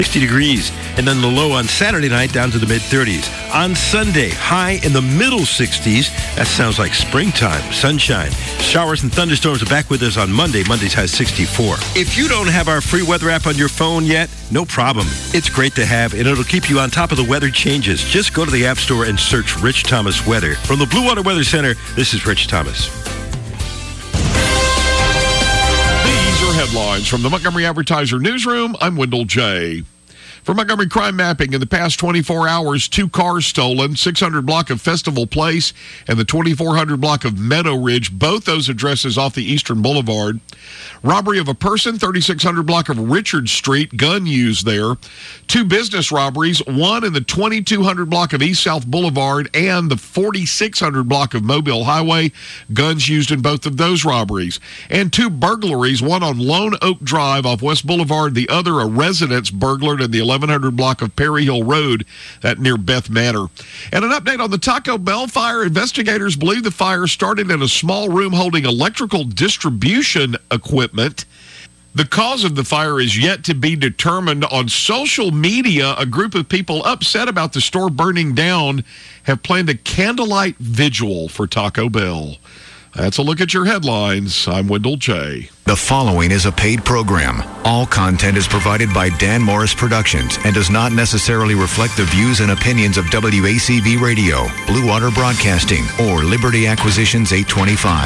60 degrees, and then the low on Saturday night down to the mid-30s. On Sunday, high in the middle 60s. That sounds like springtime, sunshine. Showers and thunderstorms are back with us on Monday. Monday's high 64. If you don't have our free weather app on your phone yet, no problem. It's great to have, and it'll keep you on top of the weather changes. Just go to the App Store and search Rich Thomas Weather. From the Blue Water Weather Center, this is Rich Thomas. Headlines from the Montgomery Advertiser Newsroom. I'm Wendell J. For Montgomery Crime Mapping, in the past 24 hours, 2 cars stolen, 600 block of Festival Place and the 2400 block of Meadow Ridge, both those addresses off the Eastern Boulevard. Robbery of a person, 3600 block of Richard Street, gun used there. 2 business robberies, one in the 2200 block of East South Boulevard and the 4600 block of Mobile Highway, guns used in both of those robberies. And 2 burglaries, one on Lone Oak Drive off West Boulevard, the other a residence burglared in the 1100 block of Perry Hill Road, that near Beth Manor. And an update on the Taco Bell fire. Investigators believe the fire started in a small room holding electrical distribution equipment. The cause of the fire is yet to be determined. On social media, a group of people upset about the store burning down have planned a candlelight vigil for Taco Bell. That's a look at your headlines. I'm Wendell J. The following is a paid program. All content is provided by Dan Morris Productions and does not necessarily reflect the views and opinions of WACV Radio, Blue Water Broadcasting, or Liberty Acquisitions 825.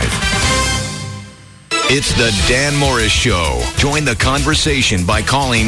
It's the Dan Morris Show. Join the conversation by calling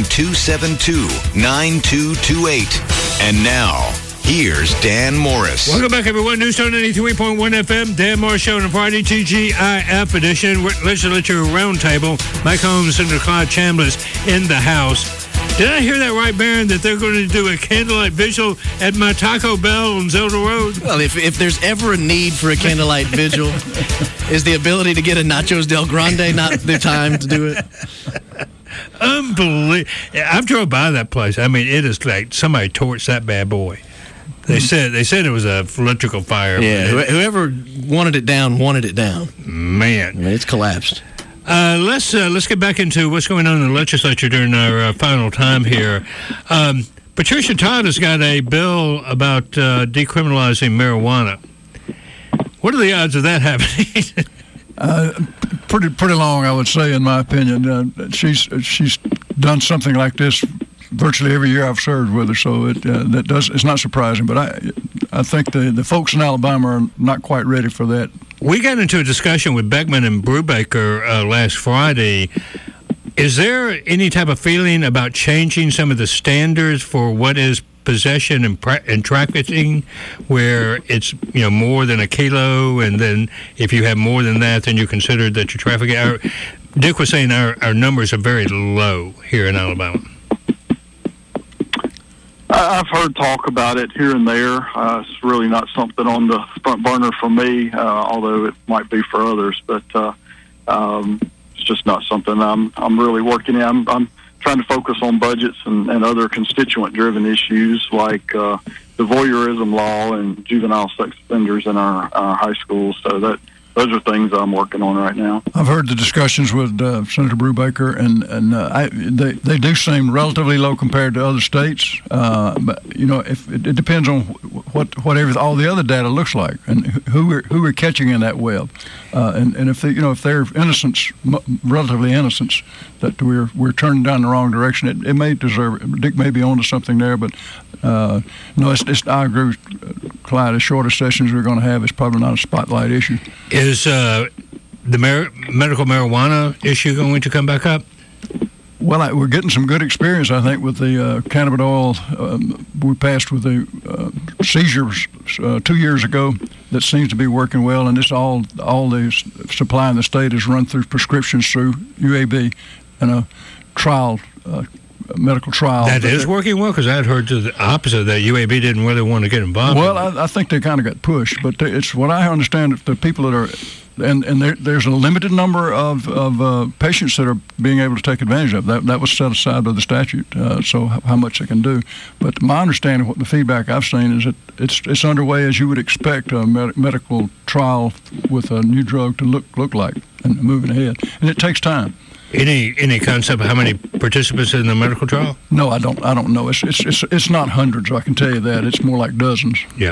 272-9228. And now, here's Dan Morris. Welcome back, everyone. Newstone 93.1 FM. Dan Morris Show on a Friday, TGIF edition. Legislature Roundtable. Mike Holmes, Senator Clyde Chambliss in the House. Did I hear that right, Barron, that they're going to do a candlelight vigil at my Taco Bell on Zelda Road? Well, if there's ever a need for a candlelight vigil, is the ability to get a Nachos Del Grande not the time to do it? Unbelievable. I've drove by that place. I mean, it is like somebody torched that bad boy. They said it was a electrical fire. Yeah, whoever wanted it down. Man, I mean, it's collapsed. Let's get back into what's going on in the legislature during our final time here. Patricia Todd has got a bill about decriminalizing marijuana. What are the odds of that happening? Pretty long, I would say, in my opinion. She's done something like this virtually every year I've served with her, so it's not surprising. But I think the folks in Alabama are not quite ready for that. We got into a discussion with Beckman and Brubaker last Friday. Is there any type of feeling about changing some of the standards for what is possession and trafficking, where it's more than a kilo, and then if you have more than that, then you consider that you're trafficking? Dick was saying our numbers are very low here in Alabama. I've heard talk about it here and there. It's really not something on the front burner for me, although it might be for others. But it's just not something I'm really working in. I'm trying to focus on budgets and other constituent-driven issues like the voyeurism law and juvenile sex offenders in our high schools. So those are things I'm working on right now. I've heard the discussions with Senator Brubaker, and they do seem relatively low compared to other states. But if it depends on what all the other data looks like, and who we're catching in that web, and if they're innocents, relatively innocents, that we're turning down the wrong direction, it may deserve it. Dick may be onto something there, but I agree with Clyde. As shorter sessions we're going to have, it's probably not a spotlight issue. Is the medical marijuana issue going to come back up? Well, we're getting some good experience, I think, with the cannabis we passed with the seizures 2 years ago. That seems to be working well, and it's all the supply in the state is run through prescriptions through UAB and a trial. Medical trial. That is working well, because I had heard to the opposite, that UAB didn't really want to get involved. Well, I think they kind of got pushed, but it's what I understand. The people that are, and there's a limited number of patients that are being able to take advantage of that. That was set aside by the statute, so how much they can do. But my understanding, what the feedback I've seen is that it's underway as you would expect a medical trial with a new drug to look like, and moving ahead, and it takes time. Any concept of how many participants in the medical trial? No, I don't know. It's not hundreds. I can tell you that. It's more like dozens. Yeah.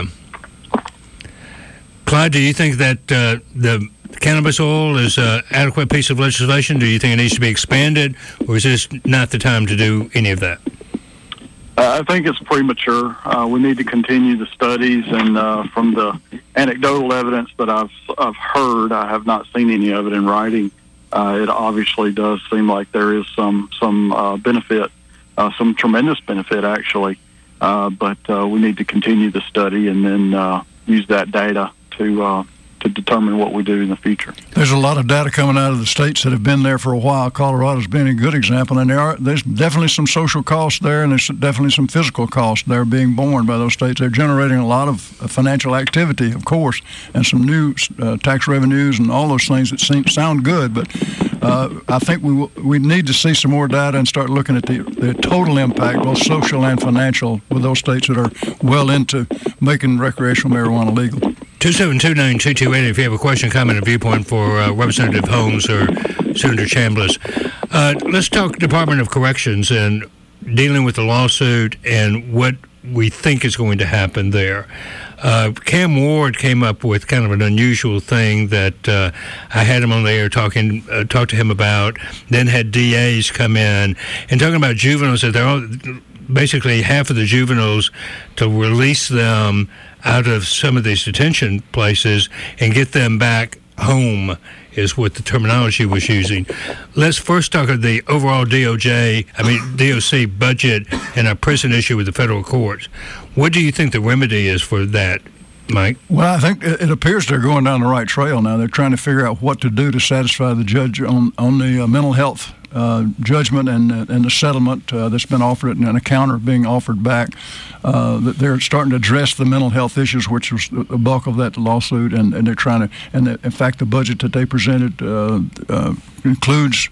Clyde, do you think that the cannabis oil is an adequate piece of legislation? Do you think it needs to be expanded, or is this not the time to do any of that? I think it's premature. We need to continue the studies, and from the anecdotal evidence that I've heard, I have not seen any of it in writing. It obviously does seem like there is some benefit, some tremendous benefit actually. But we need to continue the study and then use that data to determine what we do in the future. There's a lot of data coming out of the states that have been there for a while. Colorado's been a good example, and there's definitely some social costs there, and there's definitely some physical costs there being borne by those states. They're generating a lot of financial activity, of course, and some new tax revenues and all those things that sound good. But I think we need to see some more data and start looking at the total impact, both social and financial, with those states that are well into making recreational marijuana legal. 272-9228 if you have a question, comment, or viewpoint for Representative Holmes or Senator Chambliss. Let's talk Department of Corrections and dealing with the lawsuit and what we think is going to happen there. Cam Ward came up with kind of an unusual thing that I had him on the air talk to him about, then had DAs come in and talking about juveniles, that they're all, basically half of the juveniles, to release them out of some of these detention places and get them back home is what the terminology was using. Let's first talk about the overall DOC budget and our prison issue with the federal courts. What do you think the remedy is for that, Mike? Well, I think it appears they're going down the right trail now. They're trying to figure out what to do to satisfy the judge on the mental health judgment and the settlement that's been offered and a counter being offered back. That they're starting to address the mental health issues, which was the bulk of that lawsuit, and they're trying to. And in fact, the budget that they presented includes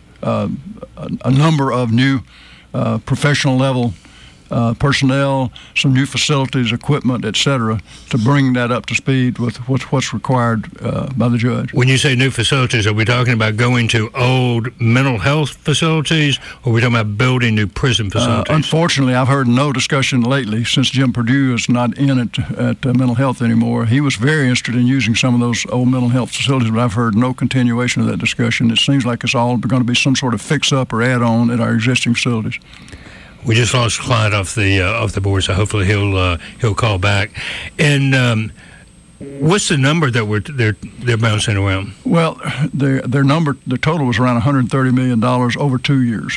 a number of new professional level personnel, some new facilities, equipment, etc., to bring that up to speed with what's required by the judge. When you say new facilities, are we talking about going to old mental health facilities, or are we talking about building new prison facilities? Unfortunately, I've heard no discussion lately since Jim Perdue is not in at mental health anymore. He was very interested in using some of those old mental health facilities, but I've heard no continuation of that discussion. It seems like it's all going to be some sort of fix-up or add-on at our existing facilities. We just lost Clyde off the board, so hopefully he'll call back. And what's the number that they're bouncing around? Well, their total was around $130 million over 2 years.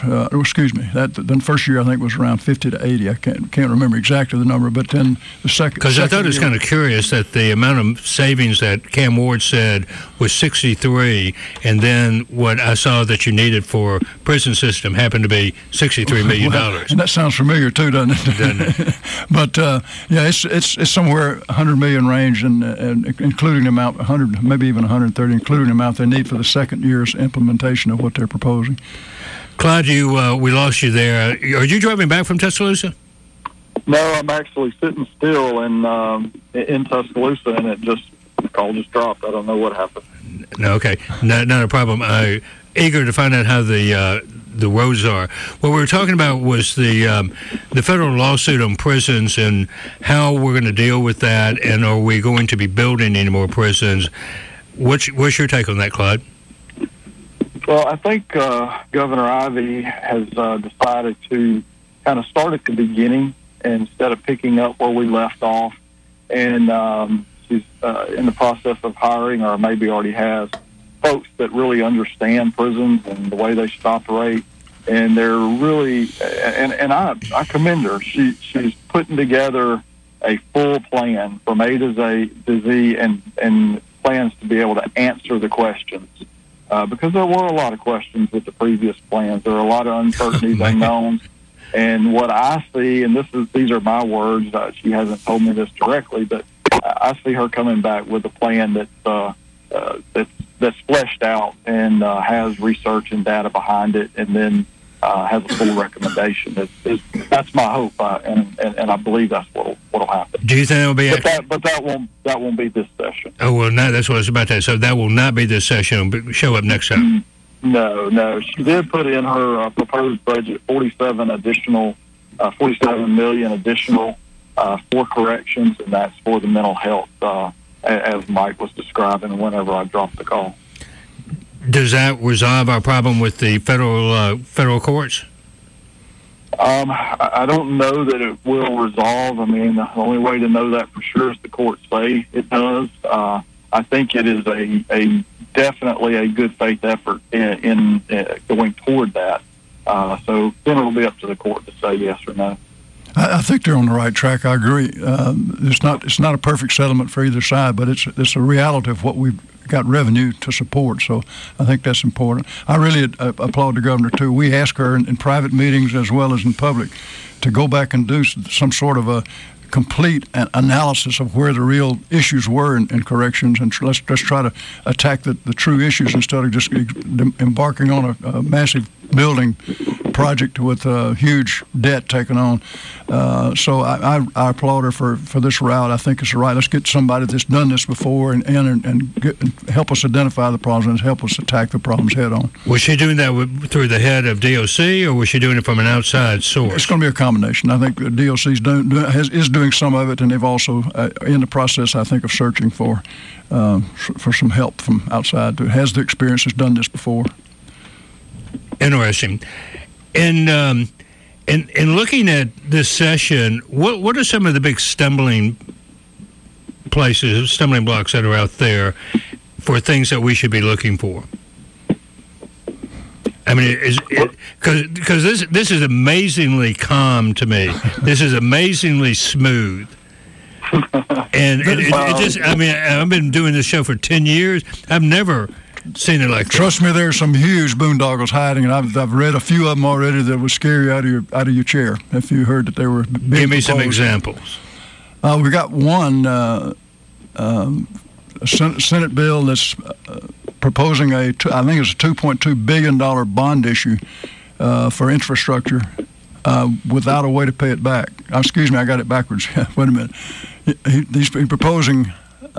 The first year I think was around 50 to 80. I can't remember exactly the number, but then the second. Because I thought it was kind of curious that the amount of savings that Cam Ward said was 63, and then what I saw that you needed for prison system happened to be $63 million. Well, and that sounds familiar too, doesn't it? Doesn't it? But it's somewhere $100 million range, and including the amount 100, maybe even 130, including the amount they need for the second year's implementation of what they're proposing. Clyde, we lost you there. Are you driving back from Tuscaloosa? No, I'm actually sitting still in Tuscaloosa, and the call just dropped. I don't know what happened. No, okay, not a problem. I'm eager to find out how the roads are. What we were talking about was the federal lawsuit on prisons and how we're going to deal with that, and are we going to be building any more prisons? What's your take on that, Clyde? Well, I think Governor Ivey has decided to kind of start at the beginning instead of picking up where we left off, and she's in the process of hiring, or maybe already has, folks that really understand prisons and the way they should operate, and they're really, and I commend her. She's putting together a full plan from A to Z and plans to be able to answer the questions, because there were a lot of questions with the previous plans. There are a lot of uncertainties, unknowns, and what I see, and these are my words. She hasn't told me this directly, but I see her coming back with a plan that's fleshed out and has research and data behind it, and then has a full recommendation. That's my hope, and I believe that's what'll happen. Do you think it will be? But that won't be this session. Oh well, no, that's what I was about to say. So that will not be this session. It'll show up next time. No. She did put in her proposed budget 47 million additional for corrections, and that's for the mental health, as Mike was describing whenever I dropped the call. Does that resolve our problem with the federal courts? I don't know that it will resolve. I mean, the only way to know that for sure is the courts say it does. I think it is definitely a good faith effort in going toward that. So then it'll be up to the court to say yes or no. I think they're on the right track. I agree. It's not a perfect settlement for either side, but it's a reality of what we've got revenue to support. So I think that's important. I really applaud the governor too. We ask her in private meetings as well as in public to go back and do some sort of a complete analysis of where the real issues were in corrections, and let's try to attack the true issues instead of just embarking on a massive building project with huge debt taken on. So I applaud her for this route. I think it's right. Let's get somebody that's done this before and help us identify the problems and help us attack the problems head on. Was she doing that through the head of DOC, or was she doing it from an outside source? It's going to be a combination. I think the DOC is doing some of it, and they've also in the process, I think, of searching for some help from outside who has the experience, has done this before. Interesting. And in looking at this session, what are some of the big stumbling blocks that are out there for things that we should be looking for? I mean, because this is amazingly calm to me. This is amazingly smooth. And it just, I mean, I've been doing this show for 10 years. I've never seen it like that. Trust me, there's some huge boondoggles hiding, and I've read a few of them already that would scare you out of your chair if you heard that they were big. Give me some examples. We got one Senate bill that's proposing I think it's a $2.2 billion bond issue for infrastructure without a way to pay it back. Excuse me, I got it backwards. Wait a minute. He's proposing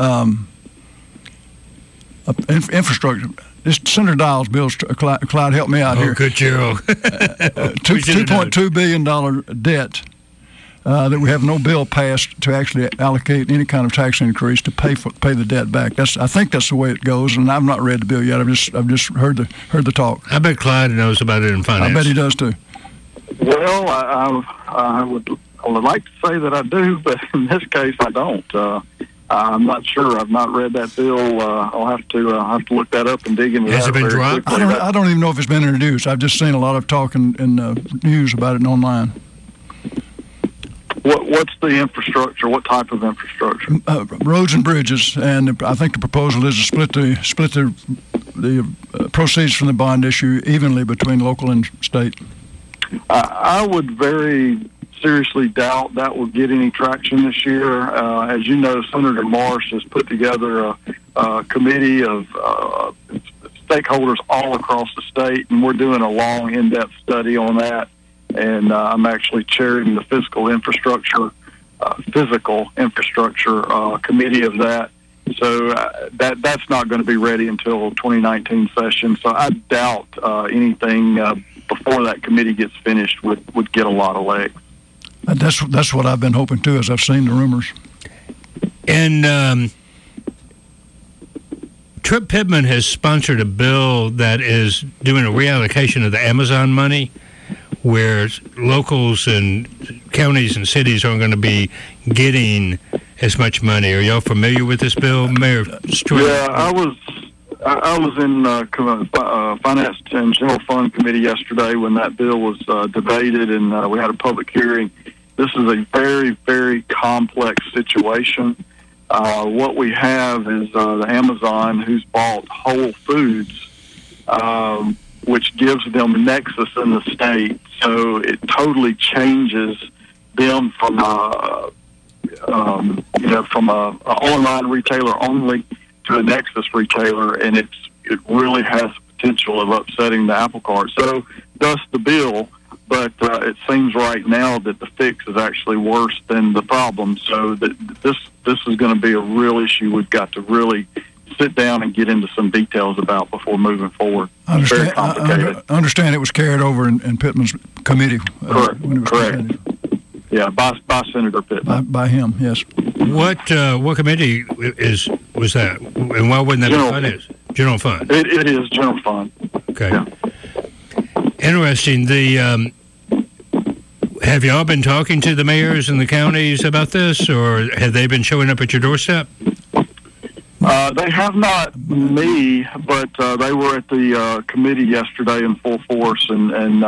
infrastructure. This Senator Dial's bill, Clyde, help me out here. Oh, good, Gerald. $2.2 billion debt that we have no bill passed to actually allocate any kind of tax increase to pay the debt back. I think that's the way it goes, and I've not read the bill yet. I've just heard the talk. I bet Clyde knows about it in finance. I bet he does too. Well, I would like to say that I do, but in this case, I don't. I'm not sure. I've not read that bill. I'll have to look that up and dig into that. Has it been dropped? I don't even know if it's been introduced. I've just seen a lot of talk in news about it and online. What's the infrastructure? What type of infrastructure? Roads and bridges, and I think the proposal is to split the proceeds from the bond issue evenly between local and state. I would very seriously doubt that will get any traction this year. As you know, Senator Marsh has put together a committee of stakeholders all across the state, and we're doing a long, in-depth study on that. And I'm actually chairing the physical infrastructure committee of that. So that's not going to be ready until 2019 session. So I doubt anything before that committee gets finished would get a lot of legs. That's what I've been hoping too, as I've seen the rumors. And Trip Pittman has sponsored a bill that is doing a reallocation of the Amazon money, where locals and counties and cities aren't going to be getting as much money. Are y'all familiar with this bill, Mayor Stewart? Yeah, I was in Finance and General Fund Committee yesterday when that bill was debated, and we had a public hearing. This is a very, very complex situation. What we have is the Amazon, who's bought Whole Foods, which gives them nexus in the state. So it totally changes them from a online retailer only to a nexus retailer, and it really has the potential of upsetting the apple cart. So thus the bill, but it seems right now that the fix is actually worse than the problem. So that this is going to be a real issue we've got to really sit down and get into some details about before moving forward. Very complicated. I understand it was carried over in Pittman's committee. Correct. Yeah, by Senator Pittman. By him, yes. What committee was that? And why wouldn't that be finance? General Fund. It is General Fund. Okay. Yeah. Interesting. Have y'all been talking to the mayors and the counties about this, or have they been showing up at your doorstep? They have not me, but they were at the committee yesterday in full force, and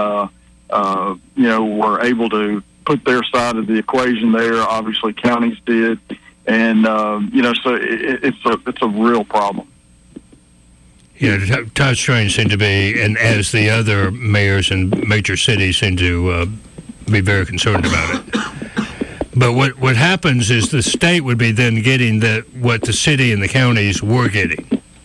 were able to put their side of the equation there. Obviously, counties did, and so it's a real problem. Yeah, Todd Strange seemed to be, and as the other mayors in major cities seem to be very concerned about it. But what happens is the state would be then getting what the city and the counties were getting.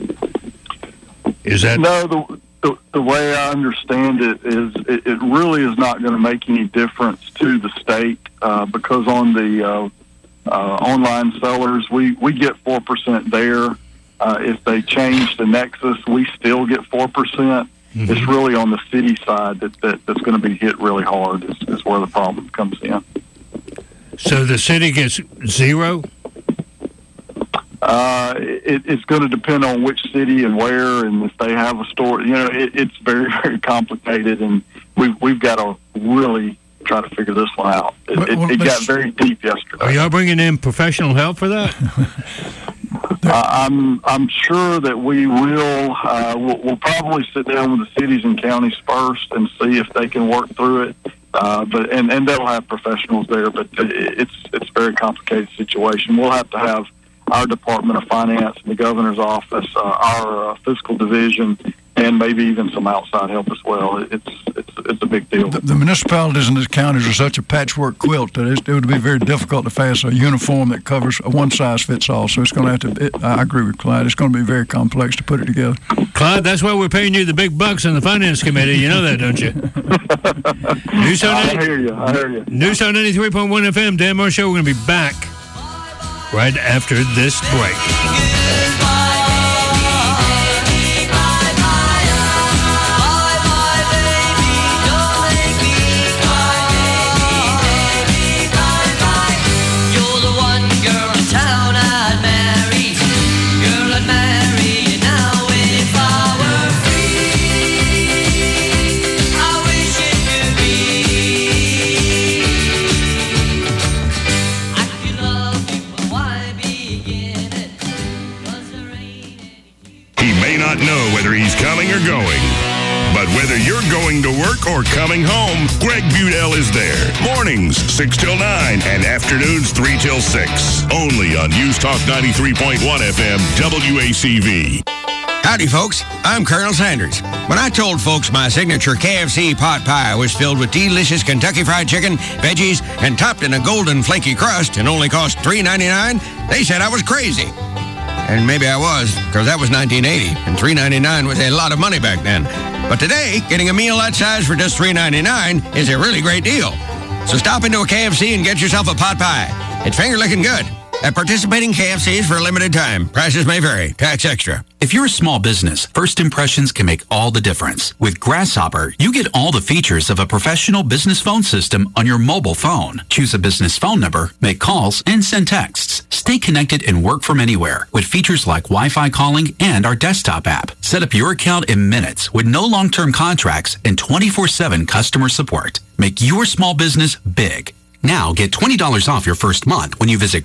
Is that... No, the way I understand it is it really is not going to make any difference to the state because on the online sellers, we get 4% there. If they change the Nexus, we still get 4%. Mm-hmm. It's really on the city side that's going to be hit really hard is where the problem comes in. So the city gets zero? It's going to depend on which city and where, and if they have a store. It's very, very complicated, and we've got to really try to figure this one out. It got very deep yesterday. Are y'all bringing in professional help for that? I'm sure that we will. We'll probably sit down with the cities and counties first and see if they can work through it. But they'll have professionals there, but it's a very complicated situation. We'll have to have our Department of Finance and the governor's office, our fiscal division, and maybe even some outside help as well. It's a big deal. The municipalities and the counties are such a patchwork quilt that it would be very difficult to pass a uniform that covers a one-size-fits-all. So it's going to have to. I agree with Clyde. It's going to be very complex to put it together. Clyde, that's why we're paying you the big bucks in the finance committee. You know that, don't you? I hear you. News on 93.1 FM. Dan Morris Show. We're going to be back right after this break. Know whether he's coming or going. But whether you're going to work or coming home, Greg Budell is there. Mornings, 6 till 9, and afternoons, 3 till 6. Only on News Talk 93.1 FM, WACV. Howdy, folks. I'm Colonel Sanders. When I told folks my signature KFC pot pie was filled with delicious Kentucky Fried Chicken, veggies, and topped in a golden flaky crust and only cost $3.99, they said I was crazy. And maybe I was, because that was 1980, and $3.99 was a lot of money back then. But today, getting a meal that size for just $3.99 is a really great deal. So stop into a KFC and get yourself a pot pie. It's finger-licking good. At participating KFCs for a limited time. Prices may vary. Tax extra. If you're a small business, first impressions can make all the difference. With Grasshopper, you get all the features of a professional business phone system on your mobile phone. Choose a business phone number, make calls, and send texts. Stay connected and work from anywhere with features like Wi-Fi calling and our desktop app. Set up your account in minutes with no long-term contracts and 24/7 customer support. Make your small business big. Now get $20 off your first month when you visit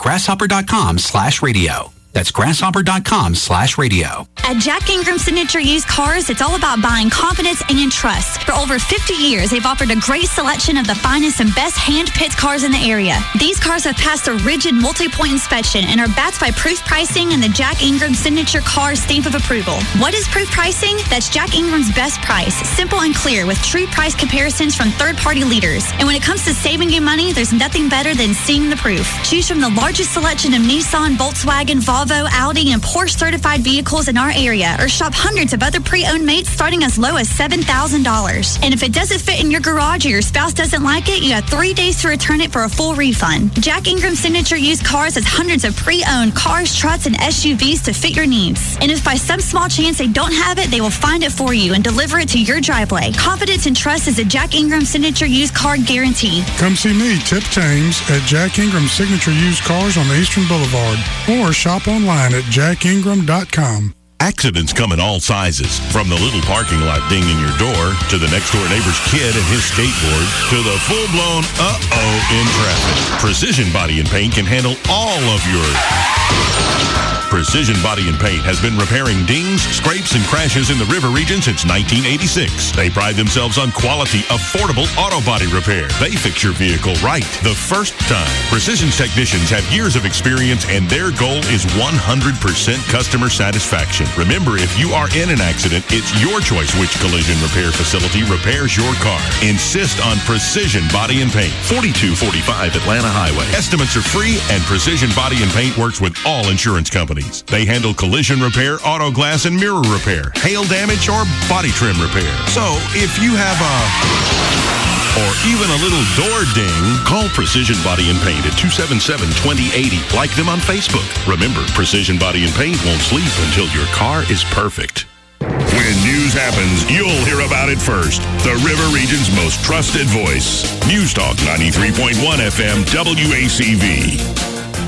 grasshopper.com/radio. That's grasshopper.com/radio. At Jack Ingram Signature Used Cars, it's all about buying confidence and trust. For over 50 years, they've offered a great selection of the finest and best hand-picked cars in the area. These cars have passed a rigid multi-point inspection and are backed by proof pricing and the Jack Ingram Signature Car stamp of approval. What is proof pricing? That's Jack Ingram's best price. Simple and clear with true price comparisons from third-party leaders. And when it comes to saving you money, there's nothing better than seeing the proof. Choose from the largest selection of Nissan, Volkswagen, Volvo, Volvo, Audi, and Porsche certified vehicles in our area, or shop hundreds of other pre-owned mates starting as low as $7,000. And if it doesn't fit in your garage or your spouse doesn't like it, you have 3 days to return it for a full refund. Jack Ingram Signature Used Cars has hundreds of pre-owned cars, trucks, and SUVs to fit your needs. And if by some small chance they don't have it, they will find it for you and deliver it to your driveway. Confidence and trust is a Jack Ingram Signature Used Car guarantee. Come see me, Tip James, at Jack Ingram Signature Used Cars on Eastern Boulevard, or shop online at jackingram.com. Accidents come in all sizes, from the little parking lot dinging your door, to the next-door neighbor's kid and his skateboard, to the full-blown uh-oh in traffic. Precision Body and Paint can handle all of your... Precision Body and Paint has been repairing dings, scrapes, and crashes in the river region since 1986. They pride themselves on quality, affordable auto body repair. They fix your vehicle right the first time. Precision's technicians have years of experience, and their goal is 100% customer satisfaction. Remember, if you are in an accident, it's your choice which collision repair facility repairs your car. Insist on Precision Body and Paint, 4245 Atlanta Highway. Estimates are free, and Precision Body and Paint works with all insurance companies. They handle collision repair, auto glass and mirror repair, hail damage, or body trim repair. So, if you have or even a little door ding, call Precision Body and Paint at 277-2080. Like them on Facebook. Remember, Precision Body and Paint won't sleep until your car is perfect. When news happens, you'll hear about it first. The River Region's most trusted voice. News Talk 93.1 FM WACV.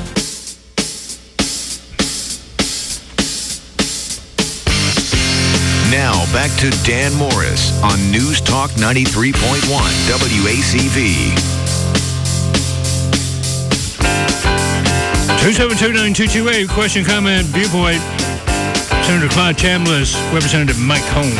Now, back to Dan Morris on News Talk 93.1 WACV. 2729228, question, comment, viewpoint. Senator Clyde Chambliss, Representative Mike Holmes.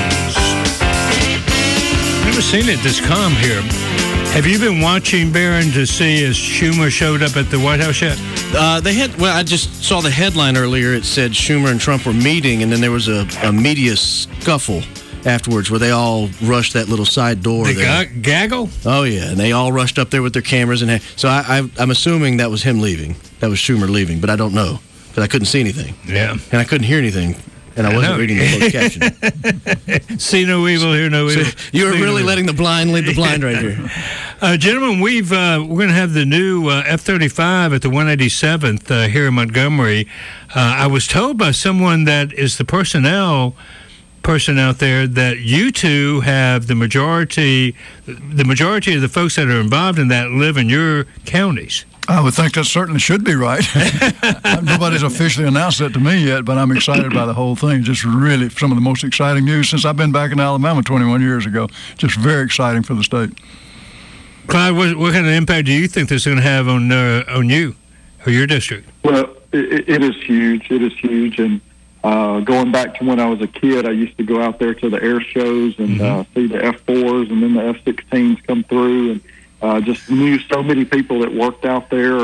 Never seen it this calm here. Have you been watching, Barron, to see if Schumer showed up at the White House yet? I just saw the headline earlier. It said Schumer and Trump were meeting, and then there was a media scuffle afterwards where they all rushed that little side door. Gaggle? Oh, yeah, and they all rushed up there with their cameras. So I'm assuming that was him leaving. That was Schumer leaving, but I don't know because I couldn't see anything. Yeah. And I couldn't hear anything. And I wasn't reading the closed caption. See no evil, hear no evil. So you were really letting the blind lead the blind right here. Gentlemen, we're going to have the new F-35 at the 187th here in Montgomery. I was told by someone that is the personnel person out there that you two have the majority of the folks that are involved in that live in your counties. I would think that certainly should be right. Nobody's officially announced that to me yet, but I'm excited by the whole thing. Just really some of the most exciting news since I've been back in Alabama 21 years ago. Just very exciting for the state. Clyde, what kind of impact do you think this is going to have on you or your district? Well, it is huge. It is huge. And going back to when I was a kid, I used to go out there to the air shows and see the F-4s and then the F-16s come through, and just knew so many people that worked out there,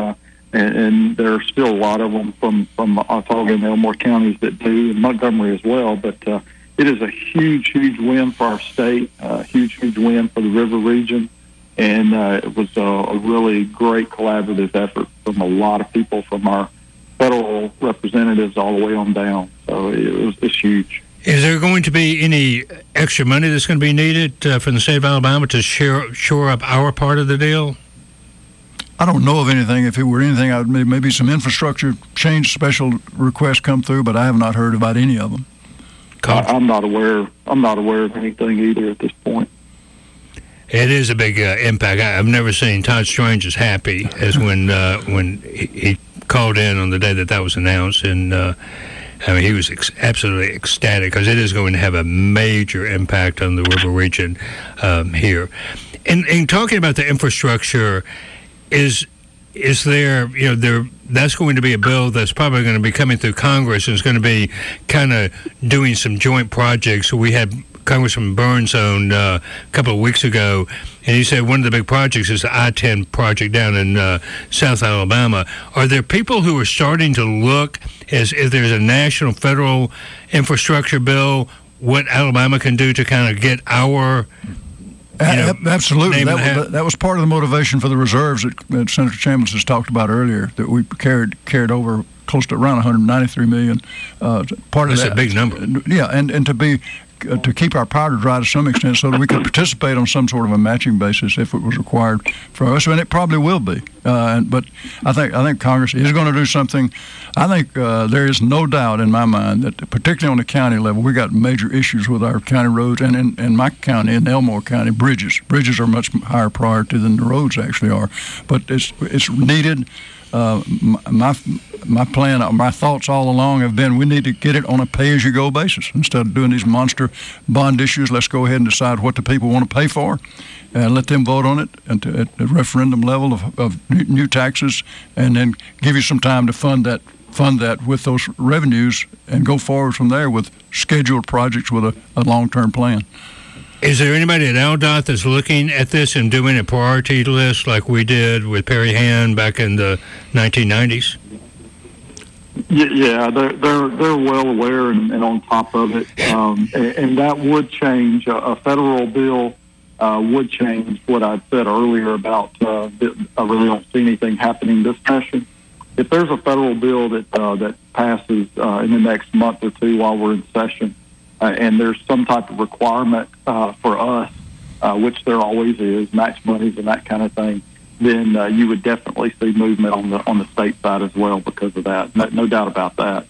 and there are still a lot of them from Autauga and Elmore counties that do, and Montgomery as well. But it is a huge, huge win for our state, huge win for the River region, and it was a really great collaborative effort from a lot of people, from our federal representatives all the way on down. So it's huge. Is there going to be any extra money that's going to be needed from the state of Alabama to shore up our part of the deal? I don't know of anything. If it were anything, I would maybe some infrastructure change special requests come through, but I have not heard about any of them. I'm not aware of anything either at this point. It is a big impact. I've never seen Todd Strange as happy as when he called in on the day that was announced, and he was absolutely ecstatic because it is going to have a major impact on the River region here. And talking about the infrastructure, is there, that's going to be a bill that's probably going to be coming through Congress, and it's going to be kind of doing some joint projects. So we had Congressman Burns on a couple of weeks ago, and he said one of the big projects is the I-10 project down in South Alabama. Are there people who are starting to look as if there's a national federal infrastructure bill, what Alabama can do to kind of get our Absolutely. That was part of the motivation for the reserves that Senator Chambliss has talked about earlier, that we carried over close to around $193 million. That's a big number. Yeah, and to keep our powder dry to some extent so that we could participate on some sort of a matching basis if it was required for us, and it probably will be. But I think Congress is going to do something. I think there is no doubt in my mind that, particularly on the county level, we got major issues with our county roads, and in my county, in Elmore County, bridges. Bridges are much higher priority than the roads actually are. But it's needed. My plan, my thoughts all along have been we need to get it on a pay-as-you-go basis. Instead of doing these monster bond issues, let's go ahead and decide what the people want to pay for and let them vote on it at the referendum level of new taxes, and then give you some time to fund that with those revenues and go forward from there with scheduled projects with a long-term plan. Is there anybody at ALDOT that's looking at this and doing a priority list like we did with Perry Hand back in the 1990s? Yeah, they're well aware and on top of it, and that would change. A federal bill would change what I said earlier about I really don't see anything happening this session. If there's a federal bill that passes in the next month or two while we're in session, and there's some type of requirement for us, which there always is, match monies and that kind of thing, then you would definitely see movement on the state side as well because of that. No doubt about that.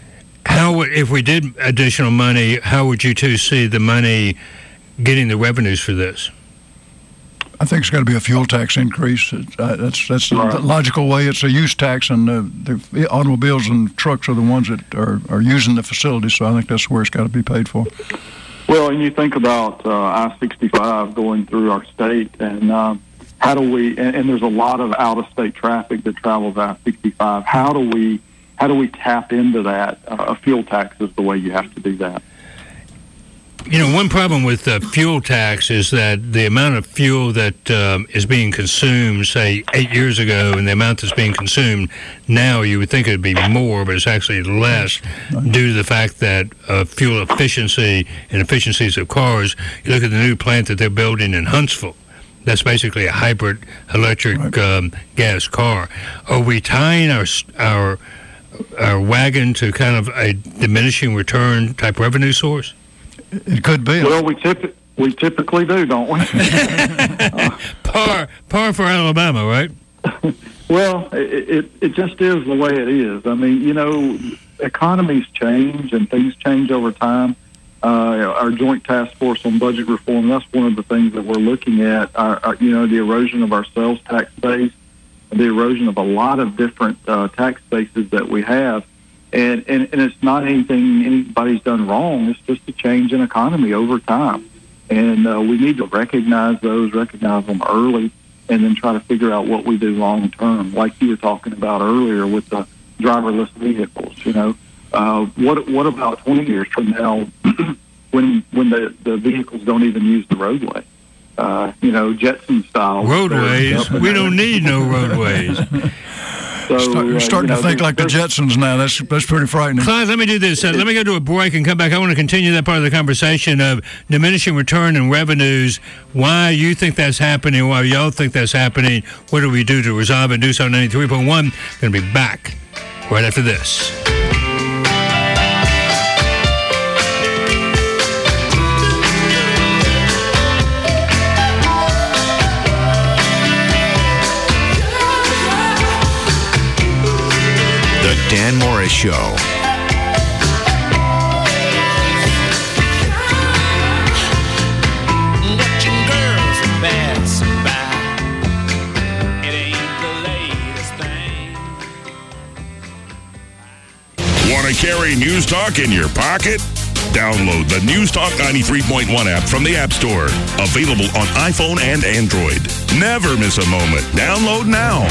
If we did additional money, how would you two see the money getting the revenues for this? I think it's got to be a fuel tax increase. That's the logical way. It's a use tax, and the automobiles and trucks are the ones that are using the facility, so I think that's where it's got to be paid for. Well, and you think about I-65 going through our state, and how do we? And there's a lot of out-of-state traffic that travels I-65. How do we tap into that? A fuel tax is the way you have to do that. You know, one problem with the fuel tax is that the amount of fuel that is being consumed, say, 8 years ago, and the amount that's being consumed now, you would think it would be more, but it's actually less due to the fact that fuel efficiency and efficiencies of cars. You look at the new plant that they're building in Huntsville. That's basically a hybrid electric gas car. Are we tying our wagon to kind of a diminishing return type revenue source? It could be. Well, we typically do, don't we? Par for Alabama, right? Well, it just is the way it is. I mean, you know, economies change and things change over time. Our joint task force on budget reform, that's one of the things that we're looking at. The erosion of our sales tax base, the erosion of a lot of different tax bases that we have. And it's not anything anybody's done wrong. It's just a change in economy over time. And we need to recognize them early, and then try to figure out what we do long term. Like you were talking about earlier with the driverless vehicles, you know. What about 20 years from now when the vehicles don't even use the roadway? Jetson style. Roadways? We don't need no roadways. So, you're starting to think like the Jetsons now. That's pretty frightening. Clive, let me do this. Let me go to a break and come back. I want to continue that part of the conversation of diminishing return and revenues, why you think that's happening, why y'all think that's happening, what do we do to resolve it. News on 93.1. Going to be back right after this. Dan Morris Show. Want to carry News Talk in your pocket? Download the News Talk 93.1 app from the App Store. Available on iPhone and Android. Never miss a moment. Download now.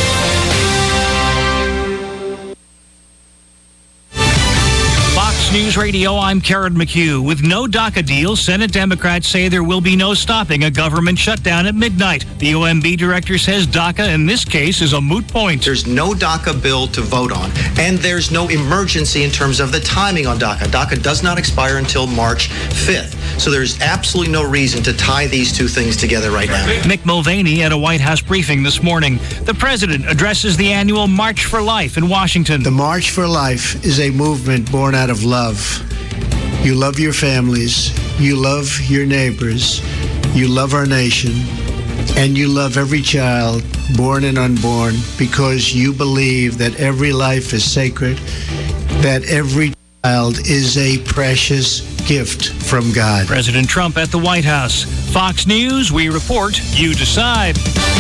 News Radio, I'm Karen McHugh. With no DACA deal, Senate Democrats say there will be no stopping a government shutdown at midnight. The OMB director says DACA in this case is a moot point. There's no DACA bill to vote on, and there's no emergency in terms of the timing on DACA. DACA does not expire until March 5th. So there's absolutely no reason to tie these two things together right now. Mick Mulvaney at a White House briefing this morning. The president addresses the annual March for Life in Washington. The March for Life is a movement born out of love. You love your families, you love your neighbors, you love our nation, and you love every child, born and unborn, because you believe that every life is sacred, that every child is a precious gift from God. President Trump at the White House. Fox News, we report, you decide.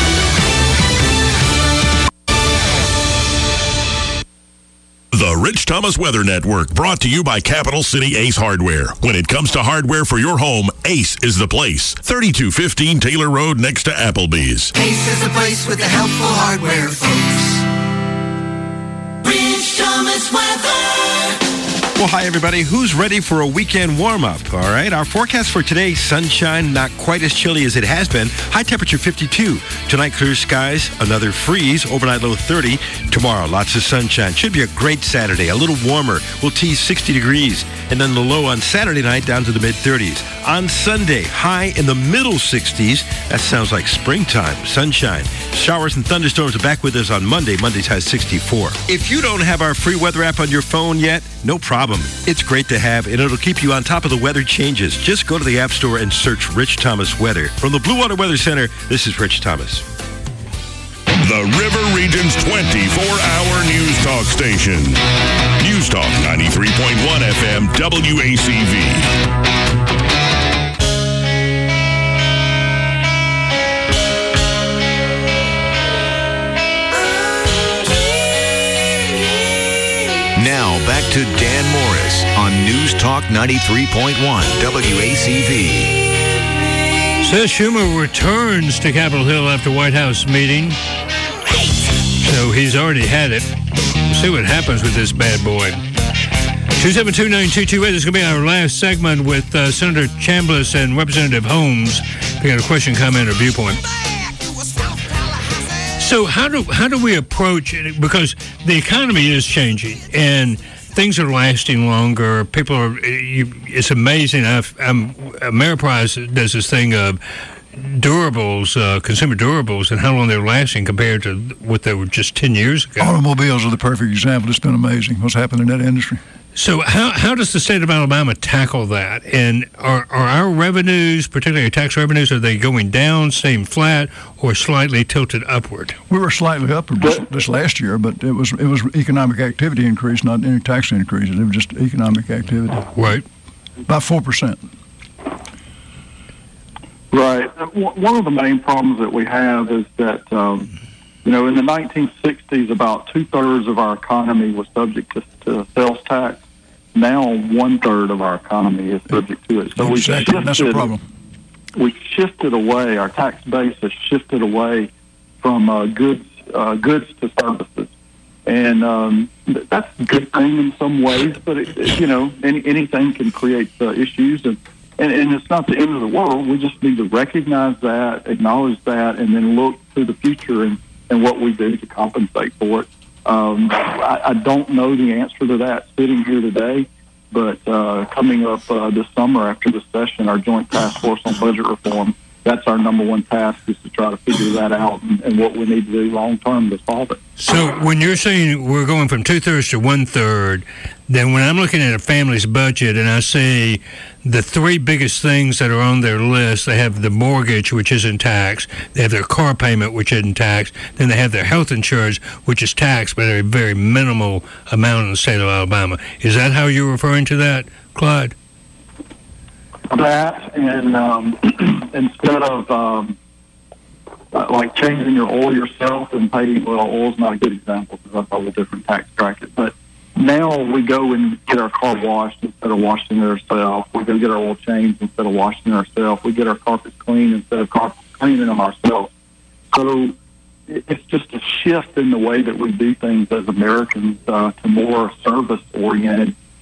The Rich Thomas Weather Network, brought to you by Capital City Ace Hardware. When it comes to hardware for your home, Ace is the place. 3215 Taylor Road next to Applebee's. Ace is the place with the helpful hardware, folks. Rich Thomas Weather. Well, hi, everybody. Who's ready for a weekend warm-up? All right. Our forecast for today, sunshine, not quite as chilly as it has been. High temperature 52. Tonight, clear skies, another freeze, overnight low 30. Tomorrow, lots of sunshine. Should be a great Saturday, a little warmer. We'll tease 60 degrees. And then the low on Saturday night down to the mid-30s. On Sunday, high in the middle 60s. That sounds like springtime. Sunshine. Showers and thunderstorms are back with us on Monday. Monday's high 64. If you don't have our free weather app on your phone yet, no problem. It's great to have, and it'll keep you on top of the weather changes. Just go to the App Store and search Rich Thomas Weather. From the Blue Water Weather Center, this is Rich Thomas. The River Region's 24-hour news talk station. News Talk 93.1 FM WACV. Now, back to Dan Morris on News Talk 93.1 WACV. Says Schumer returns to Capitol Hill after White House meeting. So he's already had it. We'll see what happens with this bad boy. 272-9228 is going to be our last segment with Senator Chambliss and Representative Holmes. If you got a question, comment, or viewpoint. So how do we approach it? Because the economy is changing and things are lasting longer. People are. It's amazing. Ameriprise does this thing of durables, consumer durables, and how long they're lasting compared to what they were just 10 years ago. Automobiles are the perfect example. It's been amazing what's happened in that industry. So how does the state of Alabama tackle that? And are our revenues, particularly our tax revenues, are they going down, staying flat, or slightly tilted upward? We were slightly upward this last year, but it was economic activity increase, not any tax increases. It was just economic activity. Right. About 4%. Right. One of the main problems that we have is that, in the 1960s, about 2/3 of our economy was subject to sales tax. Now, 1/3 of our economy is subject to it. So that's a problem. We shifted away. Our tax base has shifted away from goods to services, and that's a good thing in some ways. But anything can create issues, and it's not the end of the world. We just need to recognize that, acknowledge that, and then look to the future and what we do to compensate for it. I don't know the answer to that sitting here today, but coming up this summer after the session, our Joint Task Force on Budget Reform, that's our number one task, is to try to figure that out and what we need to do long term to solve it. So when you're saying we're going from 2/3 to 1/3, then when I'm looking at a family's budget and I see the three biggest things that are on their list, they have the mortgage, which isn't taxed, they have their car payment, which isn't taxed, then they have their health insurance, which is taxed, but a very minimal amount in the state of Alabama. Is that how you're referring to that, Clyde? That, and instead of like changing your oil yourself and paying, well, oil's not a good example because that's a whole different tax bracket, but now we go and get our car washed instead of washing it ourselves. We go get our oil changed instead of washing it ourselves. We get our carpets cleaned instead of cleaning them ourselves. So it's just a shift in the way that we do things as Americans to more service-oriented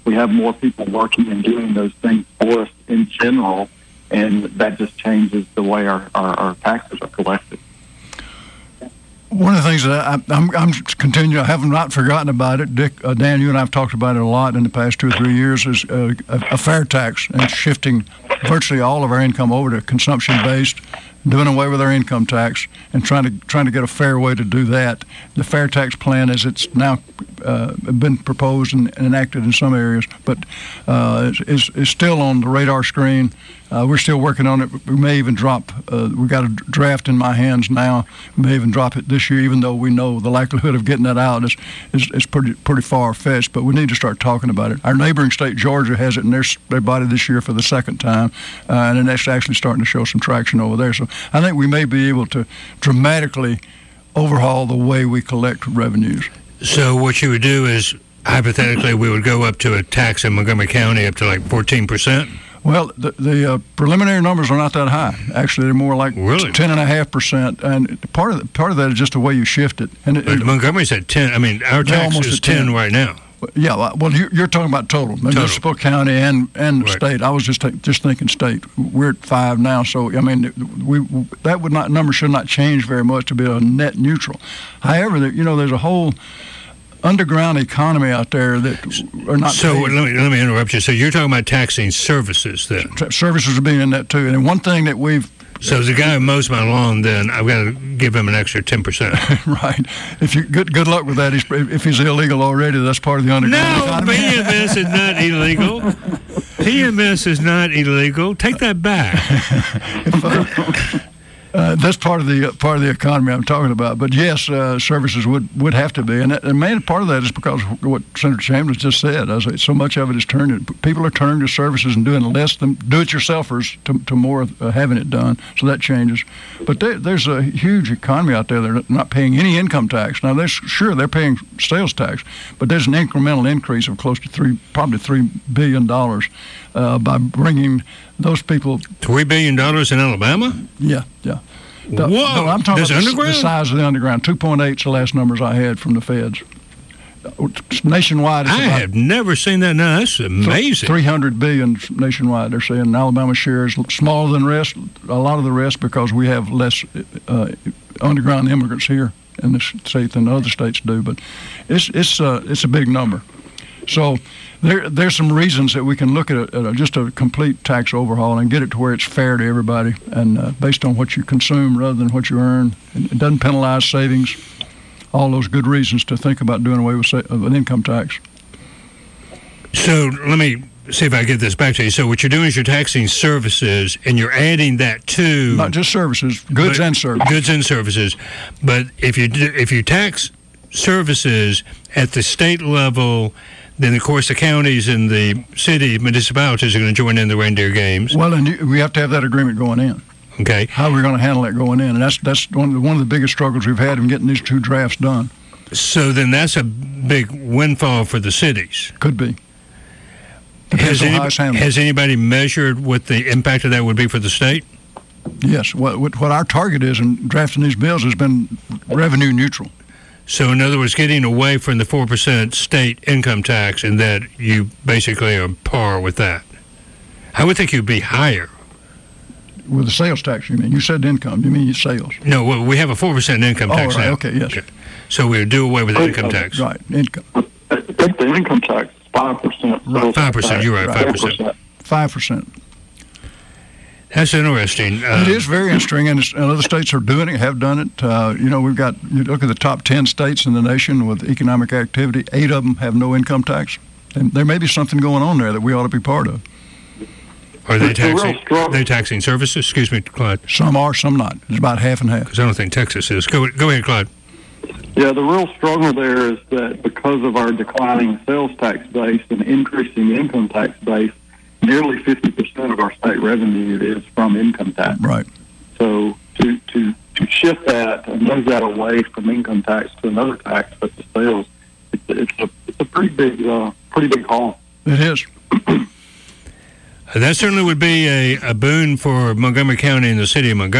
we have more people working and doing those things for us in general, and that just changes the way our taxes are collected. One of the things that I'm continuing, I have not forgotten about it. Dick, Dan, you and I have talked about it a lot in the past 2 or 3 years, is a fair tax and shifting virtually all of our income over to consumption-based, doing away with our income tax, and trying to get a fair way to do that. The fair tax plan, as it's now been proposed and enacted in some areas, but is still on the radar screen. We're still working on it. We may even drop. We've got a draft in my hands now. We may even drop it this year, even though we know the likelihood of getting that out is pretty far fetched. But we need to start talking about it. Our neighboring state, Georgia, has it in their body this year for the second time, and it's actually starting to show some traction over there. So I think we may be able to dramatically overhaul the way we collect revenues. So what you would do is, hypothetically, we would go up to a tax in Montgomery County up to like 14%? Well, the preliminary numbers are not that high. Actually, they're more like 10.5%, and part of that is just the way you shift it. And but Montgomery's at 10. I mean, our tax is 10 right now. Yeah, well, you're talking about total, municipal, county, and right. State. I was just thinking state. We're at 5 now, so I mean, number should not change very much to be a net neutral. However, there's a whole underground economy out there that are not. So let me interrupt you. So you're talking about taxing services then? Services are being in that too, and one thing that we've. So as a guy who mows my lawn, then I've got to give him an extra 10%. Right. If you good luck with that. If he's illegal already, that's part of the underground economy. No, PMS is not illegal. PMS is not illegal. Take that back. That's part of the economy I'm talking about. But yes, services would have to be, and the main part of that is because of what Senator Chambers just said. So much of it is people are turning to services and doing less than do-it-yourselfers to more having it done. So that changes. But there's a huge economy out there that are not paying any income tax. Now they're paying sales tax, but there's an incremental increase of close to probably $3 billion by bringing those people. $3 billion in Alabama? Yeah. Whoa! I'm talking about the size of the underground. 2.8 is the last numbers I had from the feds. Nationwide, I have never seen that. No, that's amazing. $300 billion nationwide. They're saying Alabama's share is smaller than the rest. A lot of the rest because we have less underground immigrants here in this state than other states do. But it's a big number. So there's some reasons that we can look at just a complete tax overhaul and get it to where it's fair to everybody and based on what you consume rather than what you earn. It doesn't penalize savings. All those good reasons to think about doing away with an income tax. So let me see if I get this back to you. So what you're doing is you're taxing services, and you're adding that to not just services, goods and services. Goods and services. But if you tax services at the state level, then, of course, the counties and the city municipalities are going to join in the reindeer games. Well, and we have to have that agreement going in. Okay. How are we going to handle that going in? And that's one of the biggest struggles we've had in getting these 2 drafts done. So then that's a big windfall for the cities. Could be. Has anybody measured what the impact of that would be for the state? Yes. What our target is in drafting these bills has been revenue neutral. So, in other words, getting away from the 4% state income tax and that you basically are par with that. I would think you'd be higher. With the sales tax, you mean? You said income. You mean sales? No, well, we have a 4% income tax right, now. Okay, yes. Okay. So we would do away with the income tax. Right, income. I think the income tax is 5%. Right. 5%, you're right, 5%. 5%. That's interesting. It is very interesting, and other states are doing it, have done it. You look at the top 10 states in the nation with economic activity, 8 of them have no income tax. And there may be something going on there that we ought to be part of. Are they taxing services? Excuse me, Clyde. Some are, some not. It's about half and half. Because I don't think Texas is. Go ahead, Clyde. Yeah, the real struggle there is that because of our declining sales tax base and increasing income tax base, nearly 50% of our state revenue is from income tax. Right. So to shift that and move that away from income tax to another tax, such as sales, it's a pretty big haul. It is. That certainly would be a boon for Montgomery County and the city of Montgomery.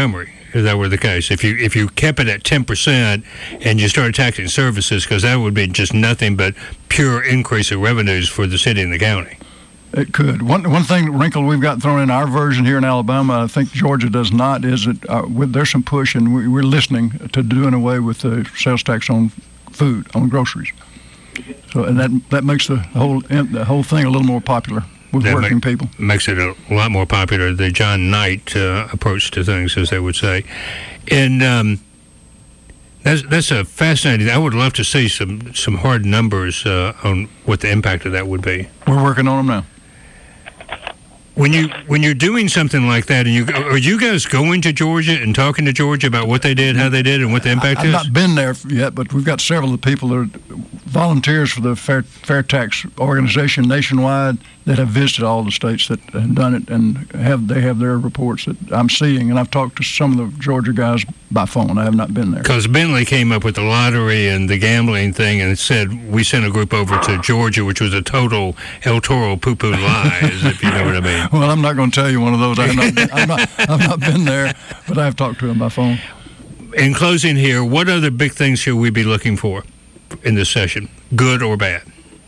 if that were the case. If you kept it at 10% and you started taxing services, because that would be just nothing but pure increase of revenues for the city and the county. It could. One wrinkle we've got thrown in our version here in Alabama, I think Georgia does not, is that there's some push, and we're listening to doing away with the sales tax on food, on groceries. So, and that makes the whole thing a little more popular with working people. Makes it a lot more popular. The John Knight approach to things, as they would say, and that's a fascinating. I would love to see some hard numbers on what the impact of that would be. We're working on them now. When you're doing something like that, and are you guys going to Georgia and talking to Georgia about what they did, how they did, and what the impact is? I've not been there yet, but we've got several of the people that are volunteers for the Fair Tax organization nationwide that have visited all the states that have done it, and they have their reports that I'm seeing, and I've talked to some of the Georgia guys by phone. I have not been there. Because Bentley came up with the lottery and the gambling thing, and it said we sent a group over to Georgia, which was a total El Toro poo-poo lie, if you know what I mean. Well, I'm not going to tell you one of those. I've not been there, but I've talked to them by phone. In closing here, what other big things should we be looking for in this session, good or bad?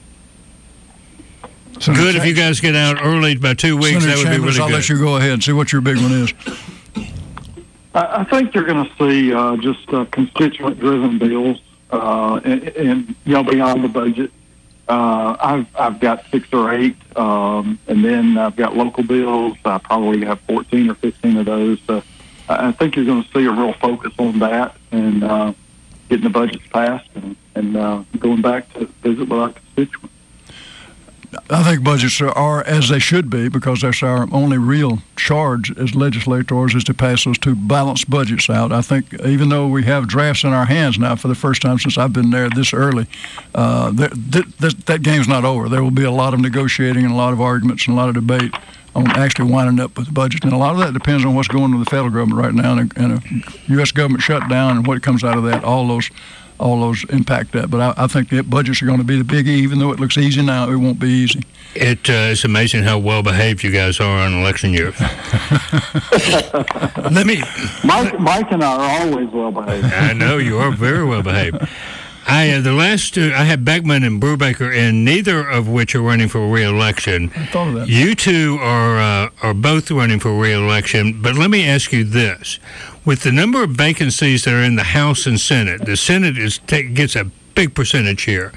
Senator good if you guys get out early by 2 weeks. Senator That would be really good. I'll let you go ahead and see what your big one is. I think you're going to see just constituent-driven bills, and beyond the budget. I've got 6 or 8, and then I've got local bills. I probably have 14 or 15 of those. So I think you're going to see a real focus on that and getting the budgets passed and going back to visit with our constituents. I think budgets are as they should be, because that's our only real charge as legislators, is to pass those two balanced budgets out. I think even though we have drafts in our hands now for the first time since I've been there this early, that game's not over. There will be a lot of negotiating and a lot of arguments and a lot of debate on actually winding up with the budget. And a lot of that depends on what's going on with the federal government right now and a U.S. government shutdown and what comes out of that. All those impact that. But I think the budgets are going to be the biggie. Even though it looks easy now, it won't be easy. It's amazing how well behaved you guys are on election year. Mike and I are always well behaved. I know you are very well behaved. The last two, I have Beckman and Brubaker, and neither of which are running for re-election. I thought of that. You two are both running for re-election, but let me ask you this. With the number of vacancies that are in the House and Senate, the Senate gets a big percentage here.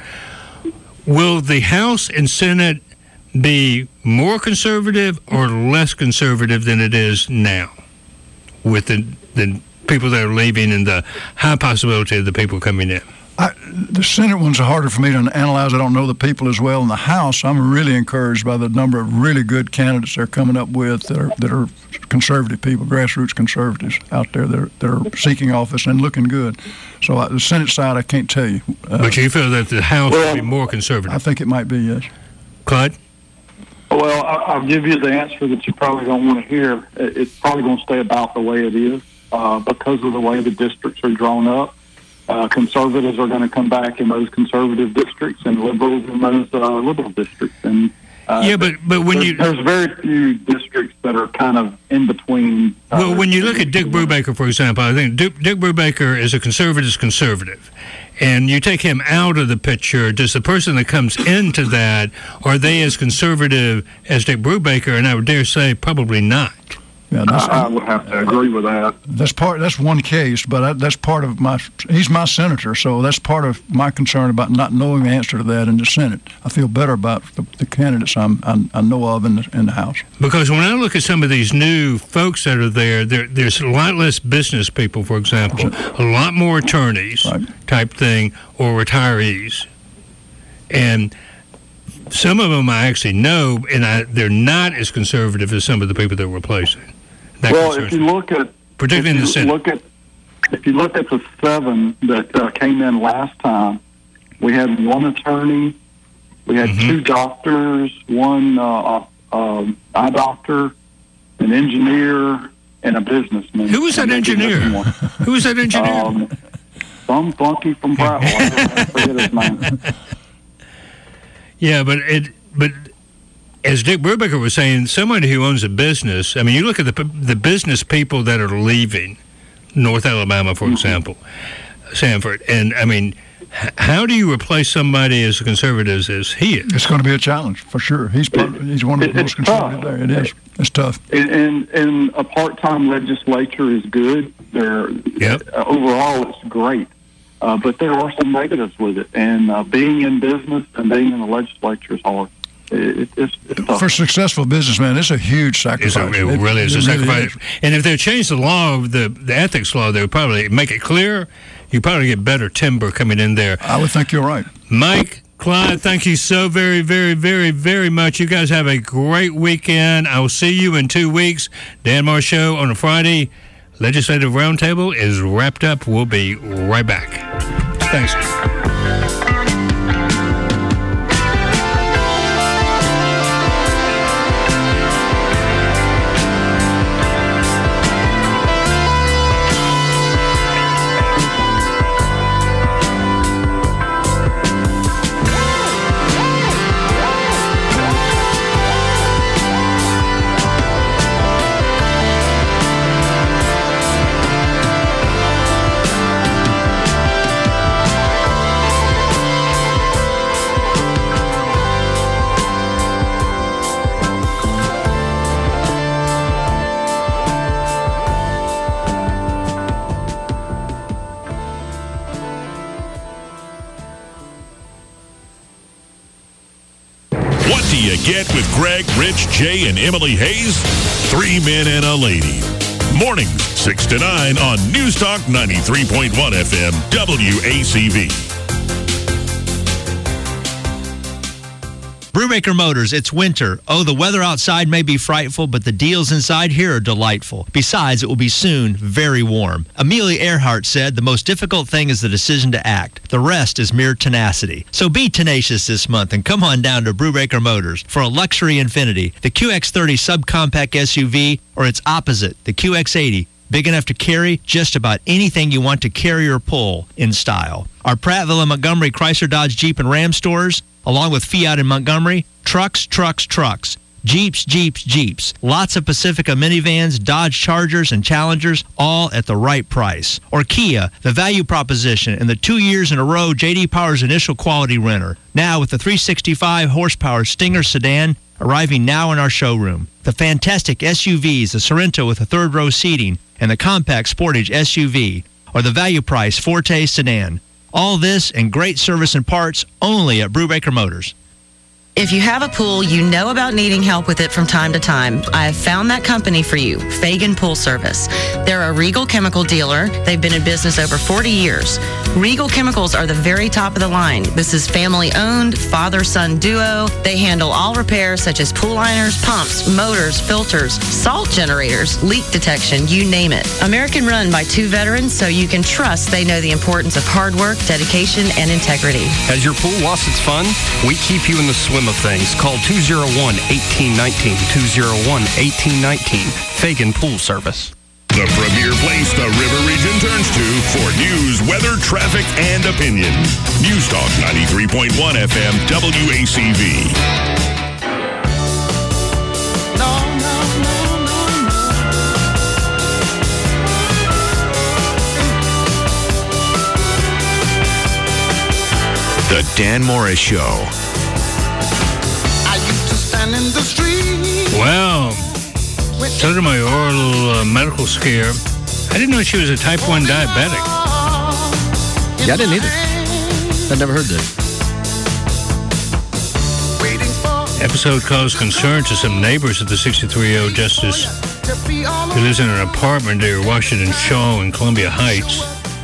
Will the House and Senate be more conservative or less conservative than it is now with the people that are leaving and the high possibility of the people coming in? The Senate ones are harder for me to analyze. I don't know the people as well. In the House, I'm really encouraged by the number of really good candidates they're coming up with that are conservative people, grassroots conservatives out there that are seeking office and looking good. So the Senate side, I can't tell you. But you feel that the House will be more conservative? I think it might be, yes. Clyde? Well, I'll give you the answer that you probably don't want to hear. It's probably going to stay about the way it is because of the way the districts are drawn up. Conservatives are going to come back in those conservative districts and liberals in those liberal districts. And but when there's very few districts that are kind of in between. Well, when you look at Dick Brubaker, for example, I think Dick Brubaker is a conservative, and you take him out of the picture. Does the person that comes into that, are they as conservative as Dick Brubaker? And I would dare say probably not. Yeah, I would have to agree with that. That's one case, but that's part of he's my senator, so that's part of my concern about not knowing the answer to that in the Senate. I feel better about the candidates I know of in the House. Because when I look at some of these new folks that are there's a lot less business people, for example, a lot more attorneys type thing, or retirees. And some of them I actually know, and they're not as conservative as some of the people they're replacing. If you look at particularly in the Senate, if you look at the 7 that came in last time, we had one attorney, we had 2 doctors, one eye doctor, an engineer, and a businessman. Who was that engineer? Who was that engineer? Some flunky from Brightwater. I forget his name. Yeah, but as Dick Brubaker was saying, somebody who owns a business, I mean, you look at the business people that are leaving, North Alabama, for example, Sanford. And, I mean, how do you replace somebody as conservative as he is? It's going to be a challenge, for sure. He's one of the most conservative there. It is. It's tough. And a part-time legislature is good. Overall, it's great. But there are some negatives with it. And being in business and being in the legislature is hard. It's tough. For a successful businessman, it's a huge sacrifice. It really is a sacrifice. And if they change the law, the ethics law, they would probably make it clear. You probably get better timber coming in there. I would think you're right. Mike, Clyde, thank you so very, very, very, very much. You guys have a great weekend. I will see you in 2 weeks. Dan Morris Show on a Friday. Legislative Roundtable is wrapped up. We'll be right back. Thanks. Get with Greg, Rich, Jay, and Emily Hayes. 3 men and a lady. Mornings, 6 to 9 on News Talk 93.1 FM, WACV. Brubaker Motors, it's winter. Oh, the weather outside may be frightful, but the deals inside here are delightful. Besides, it will be soon very warm. Amelia Earhart said, the most difficult thing is the decision to act. The rest is mere tenacity. So be tenacious this month and come on down to Brubaker Motors for a luxury Infiniti, the QX30 subcompact SUV, or its opposite, the QX80. Big enough to carry just about anything you want to carry or pull in style. Our Prattville and Montgomery Chrysler, Dodge, Jeep, and Ram stores, along with Fiat in Montgomery, trucks, Jeeps, Jeeps. Lots of Pacifica minivans, Dodge Chargers, and Challengers, all at the right price. Or Kia, the value proposition, and the 2 years in a row J.D. Power's initial quality renter. Now with the 365 horsepower Stinger sedan arriving now in our showroom. The fantastic SUVs, the Sorento with a third row seating, and the compact Sportage SUV, or the value price Forte sedan. All this and great service and parts only at Brubaker Motors. If you have a pool, you know about needing help with it from time to time. I have found that company for you, Fagan Pool Service. They're a Regal chemical dealer. They've been in business over 40 years. Regal Chemicals are the very top of the line. This is family-owned, father-son duo. They handle all repairs such as pool liners, pumps, motors, filters, salt generators, leak detection, you name it. American run by 2 veterans, so you can trust they know the importance of hard work, dedication, and integrity. Has your pool lost its fun? We keep you in the swim of things. Call 201-1819, 201-1819, Fagan Pool Service. The premier place the River Region turns to for news, weather, traffic, and opinion. News Talk 93.1 FM, WACV. The Dan Morris Show. In the street. Well, Sotomayor medical scare. I didn't know she was a type 1 diabetic. Yeah, I didn't either. I'd never heard that. Episode caused concern to some neighbors of the 63-year-old justice who lives in an apartment near Washington Shaw in Columbia Heights.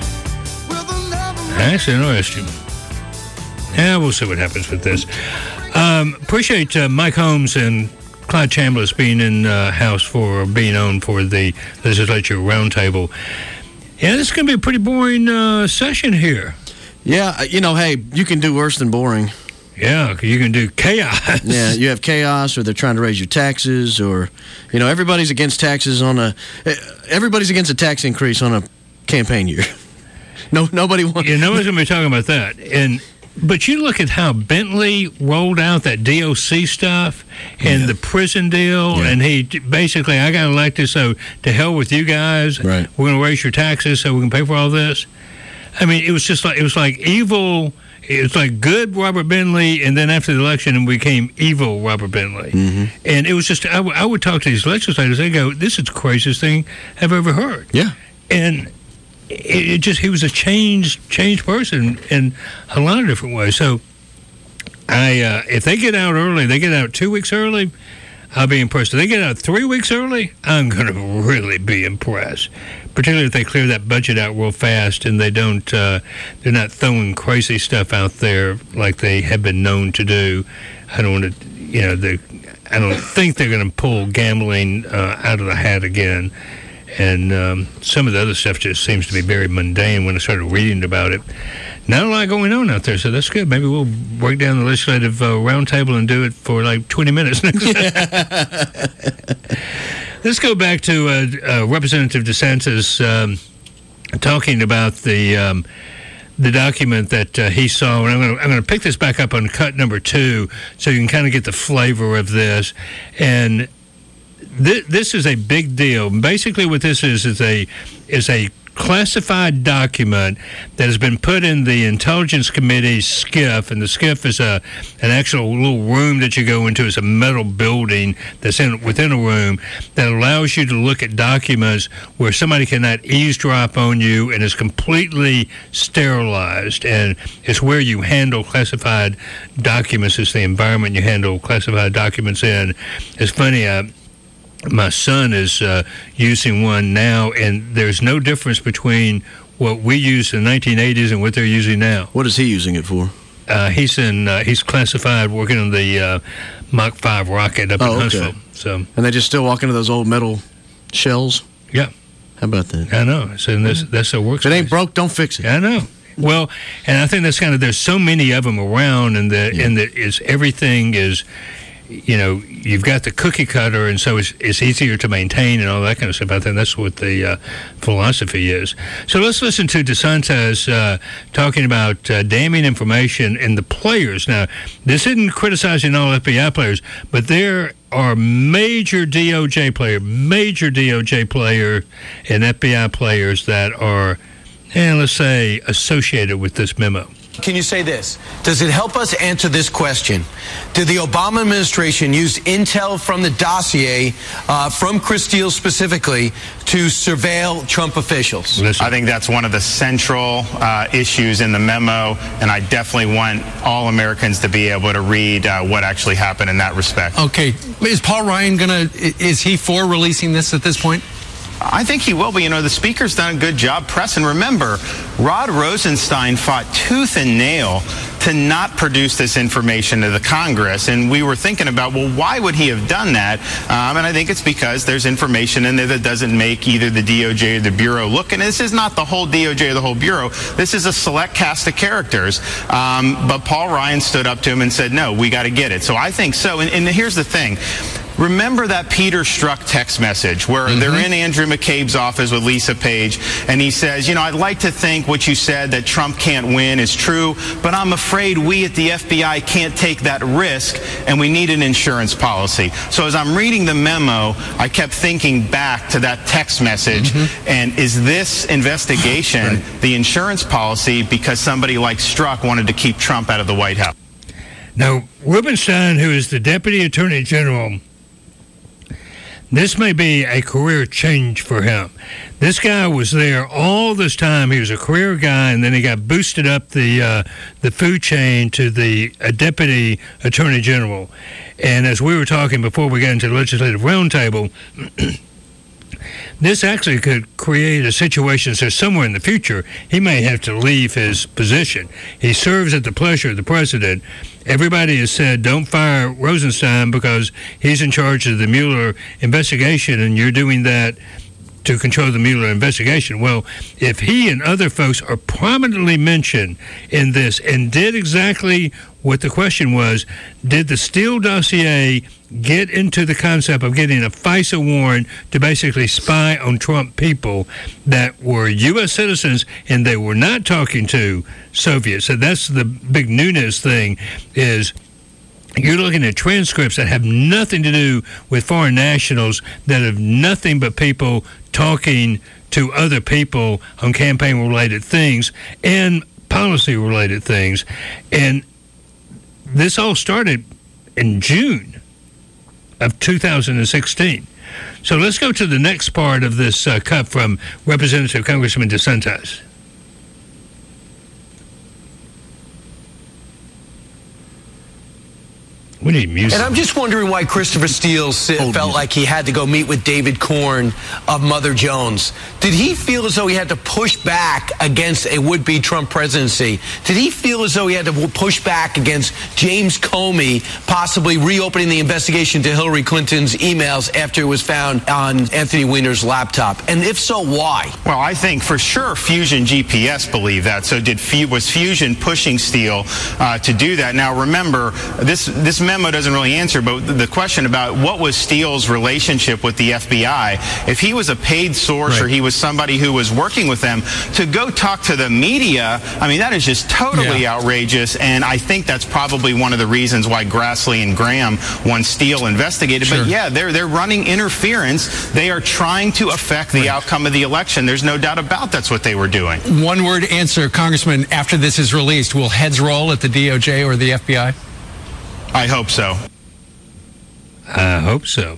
That's interesting. Yeah, we'll see what happens with this. Appreciate Mike Holmes and Clyde Chambliss being in house for being on for the legislature roundtable. Yeah, this is going to be a pretty boring session here. Yeah, hey, you can do worse than boring. Yeah, you can do chaos. Yeah, you have chaos, or they're trying to raise your taxes, or everybody's against taxes everybody's against a tax increase on a campaign year. No, nobody wants. Nobody's going to be talking about that. And But you look at how Bentley rolled out that DOC stuff and the prison deal, and he basically, I got elected, so to hell with you guys. Right. We're going to raise your taxes so we can pay for all this. I mean, it was like evil. It was like good Robert Bentley, and then after the election, it became evil Robert Bentley. And it was just, I would talk to these legislators. They go, "This is the craziest thing I've ever heard." Yeah. And he was a changed person in a lot of different ways. So, if they get out early, they get out 2 weeks early, I'll be impressed. If they get out 3 weeks early, I'm going to really be impressed. Particularly if they clear that budget out real fast and they don't, they're not throwing crazy stuff out there like they have been known to do. I don't want to, I don't think they're going to pull gambling out of the hat again. And some of the other stuff just seems to be very mundane when I started reading about it. Not a lot going on out there, so that's good. Maybe we'll break down the legislative roundtable and do it for like 20 minutes next time. Let's go back to Representative DeSantis talking about the document that he saw. And I'm going to pick this back up on cut number 2 so you can kind of get the flavor of this. And this is a big deal. Basically, what this is a classified document that has been put in the Intelligence Committee's SCIF, and the SCIF is an actual little room that you go into. It's a metal building that's within a room that allows you to look at documents where somebody cannot eavesdrop on you, and is completely sterilized. And it's where you handle classified documents. It's the environment you handle classified documents in. It's funny, my son is using one now, and there's no difference between what we used in the 1980s and what they're using now. What is he using it for? He's classified, working on the Mach 5 rocket up in Huntsville. So, and they just still walk into those old metal shells? Yeah. How about that? I know. So that's a workspace. If it ain't broke, don't fix it. I know. Well, and I think that's kind of, there's so many of them around, and everything is, you've got the cookie cutter, and so it's easier to maintain and all that kind of stuff. I think that's what the philosophy is. So let's listen to DeSantis talking about damning information in the players. Now, this isn't criticizing all FBI players, but there are major DOJ player and FBI players that are, let's say, associated with this memo. Can you say this? Does it help us answer this question? Did the Obama administration use intel from the dossier, from Chris Steele specifically, to surveil Trump officials? I think that's one of the central issues in the memo, and I definitely want all Americans to be able to read what actually happened in that respect. Okay. Is Paul Ryan is he for releasing this at this point? I think he will, but the Speaker's done a good job pressing. Remember, Rod Rosenstein fought tooth and nail to not produce this information to the Congress, and we were thinking about, well, why would he have done that? And I think it's because there's information in there that doesn't make either the DOJ or the Bureau look, and this is not the whole DOJ or the whole Bureau. This is a select cast of characters. But Paul Ryan stood up to him and said, no, we got to get it. So I think so, and here's the thing. Remember that Peter Strzok text message where they're in Andrew McCabe's office with Lisa Page, and he says, I'd like to think what you said that Trump can't win is true, but I'm afraid we at the FBI can't take that risk, and we need an insurance policy. So as I'm reading the memo, I kept thinking back to that text message, and is this investigation the insurance policy because somebody like Strzok wanted to keep Trump out of the White House? Now, Rubenstein, who is the Deputy Attorney General, this may be a career change for him. This guy was there all this time. He was a career guy, and then he got boosted up the food chain to the Deputy Attorney General. And as we were talking before we got into the Legislative Roundtable, this actually could create a situation so somewhere in the future he may have to leave his position. He serves at the pleasure of the president. Everybody has said, don't fire Rosenstein because he's in charge of the Mueller investigation, and you're doing that to control the Mueller investigation. Well, if he and other folks are prominently mentioned in this and did exactly what the question was, did the Steele dossier get into the concept of getting a FISA warrant to basically spy on Trump people that were U.S. citizens and they were not talking to Soviets. So that's the big newness thing is you're looking at transcripts that have nothing to do with foreign nationals, that have nothing but people talking to other people on campaign-related things and policy-related things. And this all started in June of 2016. So let's go to the next part of this cut from Representative Congressman DeSantis. We need music. And I'm just wondering why Christopher Steele felt like he had to go meet with David Corn of Mother Jones. Did he feel as though he had to push back against a would-be Trump presidency? Did he feel as though he had to push back against James Comey possibly reopening the investigation to Hillary Clinton's emails after it was found on Anthony Weiner's laptop? And if so, why? Well, I think for sure Fusion GPS believed that. So was Fusion pushing Steele to do that? Now, remember, this memo doesn't really answer, but the question about what was Steele's relationship with the FBI, if he was a paid source or he was somebody who was working with them, to go talk to the media, I mean, that is just totally outrageous, and I think that's probably one of the reasons why Grassley and Graham want Steele investigated. But yeah, they're running interference. They are trying to affect the outcome of the election. There's no doubt about that's what they were doing. One word answer, Congressman, after this is released, will heads roll at the DOJ or the FBI? I hope so. I hope so.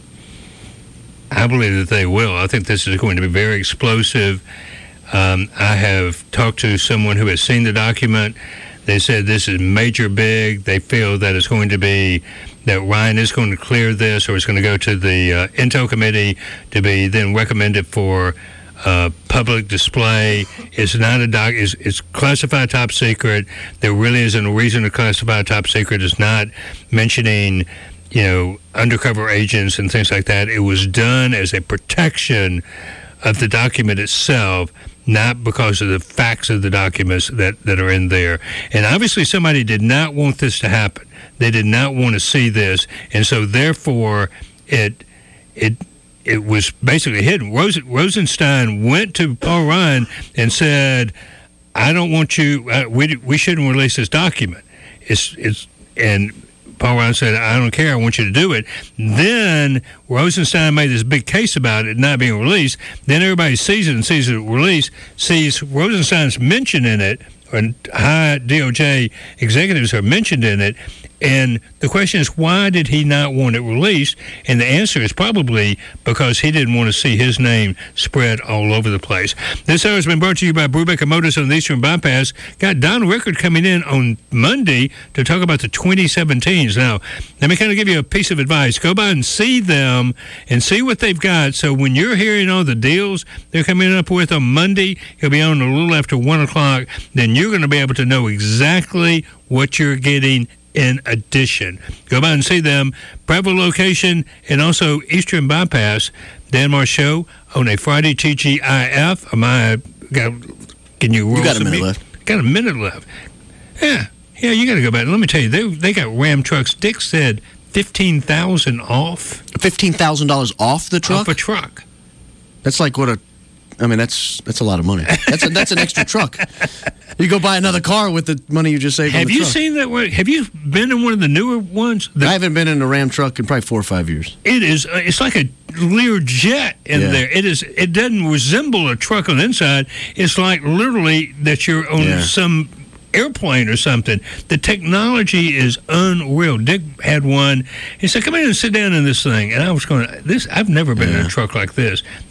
I believe that they will. I think this is going to be very explosive. I have talked to someone who has seen the document. They said this is major big. They feel that it's going to be, that Ryan is going to clear this, or it's going to go to the Intel Committee to be then recommended for public display. It's not it's classified top secret. There really isn't a reason to classify top secret. It's not mentioning, undercover agents and things like that. It was done as a protection of the document itself, not because of the facts of the documents that are in there. And obviously somebody did not want this to happen. They did not want to see this, and so therefore it was basically hidden. Rosenstein went to Paul Ryan and said, "I don't want you. We shouldn't release this document." And Paul Ryan said, "I don't care. I want you to do it." Then Rosenstein made this big case about it not being released. Then everybody sees it and sees it released, sees Rosenstein's mention in it, or high DOJ executives are mentioned in it. And the question is, why did he not want it released? And the answer is probably because he didn't want to see his name spread all over the place. This hour has been brought to you by Brubaker Motors on the Eastern Bypass. Got Don Rickard coming in on Monday to talk about the 2017s. Now, let me kind of give you a piece of advice. Go by and see them and see what they've got. So when you're hearing all the deals they're coming up with on Monday, he'll be on a little after 1 o'clock, then you're going to be able to know exactly what you're getting in addition. Go by and see them. Breville location and also Eastern Bypass. Dan Marceau on a Friday TGIF. Can you roll? You got a minute left. Got a minute left. Yeah, you got to go back. Let me tell you, they got Ram trucks. Dick said $15,000 off. $15,000 off the truck? Off a truck. That's like that's a lot of money. That's an extra truck. You go buy another car with the money you just saved. Have you seen that? Have you been in one of the newer ones? I haven't been in a Ram truck in probably 4 or 5 years. It is. It's like a Learjet in there. It is. It doesn't resemble a truck on the inside. It's like literally that you're on some airplane or something. The technology is unreal. Dick had one. He said, "Come in and sit down in this thing." And I was going, I've never been in a truck like this.